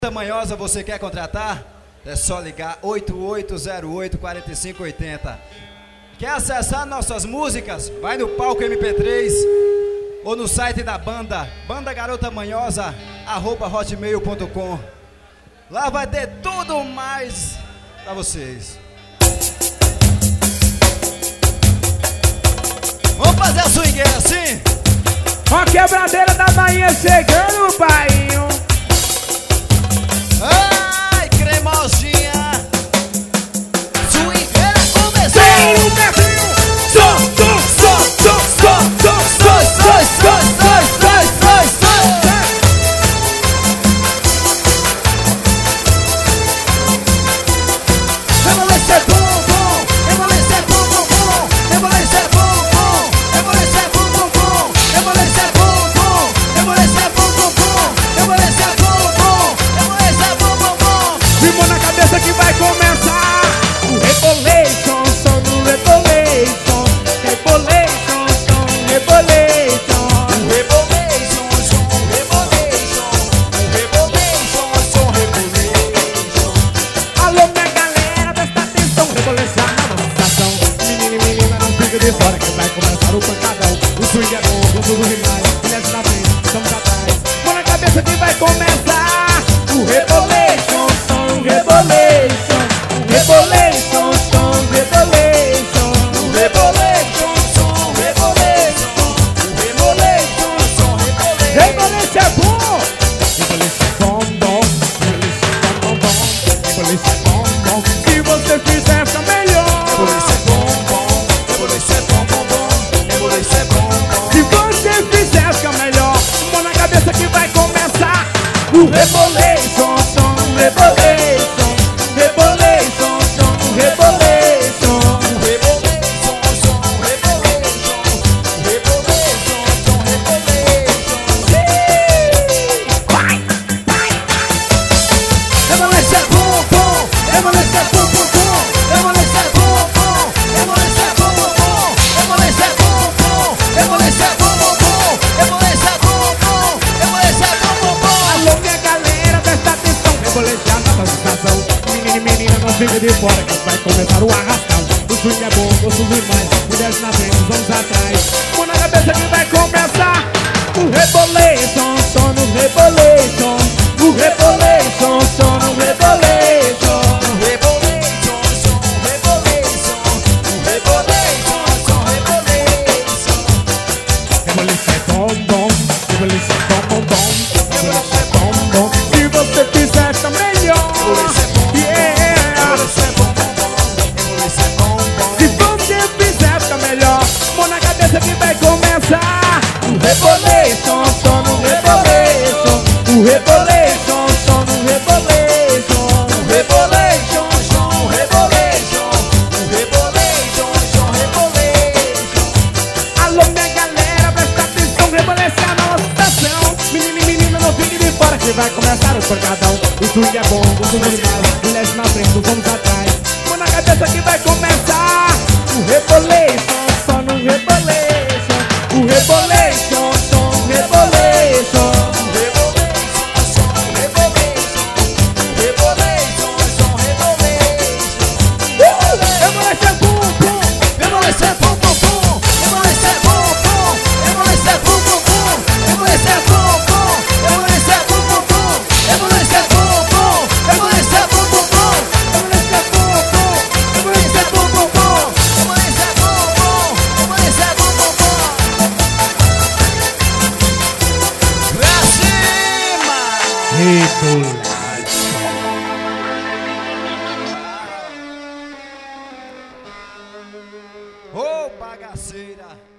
Manhosa, você quer contratar? É só ligar 8808-4580. Quer acessar nossas músicas? Vai no Palco MP3 ou no site da banda, bandagarotamanhosa@hotmail.com. Lá vai ter tudo mais pra vocês. Vamos fazer a swingueira assim? Ó a quebradeira da Bahia chegando, painho. Ai, cremosinha. Swingueira começou. Tem um pezinho. Só. Que vai começar o Rebolation, som do Rebolation, Rebolation, som, Rebolation, O Rebolation, som, Rebolation, o Rebolation, som, Rebolation. Alô minha galera, presta atenção, Rebolation na nossa estação. Menina, não fica de fora que vai começar o pancadão. O swing é bom, o tudo demais, mulheres na frente, estamos atrás. Mão na cabeça que vai começar o Rebolation, som, Rebolation. Rebolation, som, Rebolation, Rebolation, som, Rebolation, o Rebolation, som, Rebolation. Rebolation é bom! Rebolation é bom, bom, Rebolation é bom, bom, Rebolation é bom, bom. Se você fizer, fica melhor. Rebolation é bom, bom, Rebolation é bom, bom, bom, Rebolation é bom, bom. Se você fizer, fica melhor. Mão na cabeça que vai começar o Rebolation, som, Rebolation, Rebolation, som, Rebolation. O Rebolation, som, Rebolation, o Rebolation, som, Rebolation. Rebolation é bom, bom, Rebolation é bom, bom, bom, Rebolation é bom, bom, Rebolation é bom, bom, Rebolation é bom, bom, Rebolation é bom, bom, Rebolation é bom, bom, Rebolation é bom, bom. Alô minha galera, presta atenção, Rebolation na nossa estação. Menina, não fica de fora que vai começar o arrastão. O swing é bom, gostoso demais, mulheres na frente, os homens atrás. Mão na cabeça que vai começar o Rebolation, som no Rebolation, o Rebolation, som no Rebolation. O Rebolation, som, Rebolation, o Rebolation, som, Rebolation. Rebolation é bom, bom, Rebolation é bom, bom, bom, Rebolation é bom, bom. Se você fizer, fica melhor. Rebolation é bom, Yeah. Rebolation é bom, bom, bom, Rebolation é bom, bom. Se você fizer, fica melhor. Mão na cabeça que vai começar o Rebolation, som no Rebolation, o Rebolation, som no Rebolation. O Rebolation, som, Rebolation, o Rebolation, som, Rebolation. Alô minha galera, presta atenção, Rebolation na nossa estação. Menina, não fique de fora que vai começar o pancadão. O swing é bom, o tudo demais, mulheres na frente, os homens atrás. Mão na cabeça que vai começar o Rebolation, só no Rebolation, o Rebolation, som, Rebolation. Rebolation, som, Rebolation, o Rebolation, som, Rebolation. Rebolation é bom, bom, Rebolation é bom, bom, bom, Rebolation é bom, bom, Rebolation é bom, bom, bom, Rebolation é bom, bom, Rebolation é bom, bom, bom, Rebolation é bom, bom, Rebolation é bom, bom, bom, Rebolation é bom, bom, Rebolation é bom, bom, bom, Rebolation é bom, bom, bom, Rebolation é bom, bom, bom. Pra cima! Ô, bagaceira!